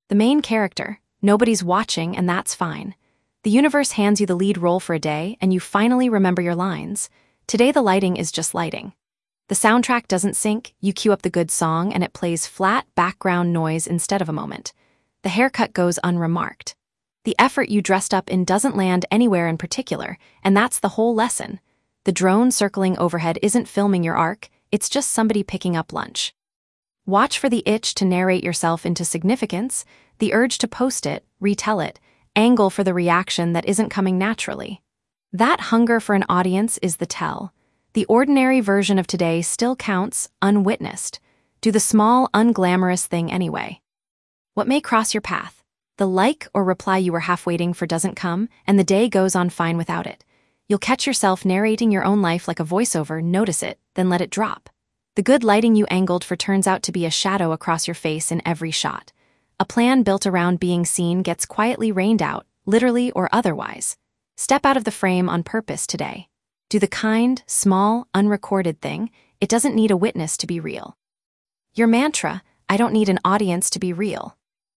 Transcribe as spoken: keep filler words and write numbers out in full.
The main character. Nobody's watching, and that's fine. The universe hands you the lead role for a day, and you finally remember your lines. Today the lighting is just lighting. The soundtrack doesn't sync, you cue up the good song, and it plays flat background noise instead of a moment. The haircut goes unremarked. The effort you dressed up in doesn't land anywhere in particular, and that's the whole lesson. The drone circling overhead isn't filming your arc, it's just somebody picking up lunch. Watch for the itch to narrate yourself into significance, the urge to post it, retell it, angle for the reaction that isn't coming naturally. That hunger for an audience is the tell. The ordinary version of today still counts, unwitnessed. Do the small, unglamorous thing anyway. What may cross your path? The like or reply you were half waiting for doesn't come, and the day goes on fine without it. You'll catch yourself narrating your own life like a voiceover, notice it, then let it drop. The good lighting you angled for turns out to be a shadow across your face in every shot. A plan built around being seen gets quietly rained out, literally or otherwise. Step out of the frame on purpose today. Do the kind, small, unrecorded thing. It doesn't need a witness to be real. Your mantra, I don't need an audience to be real.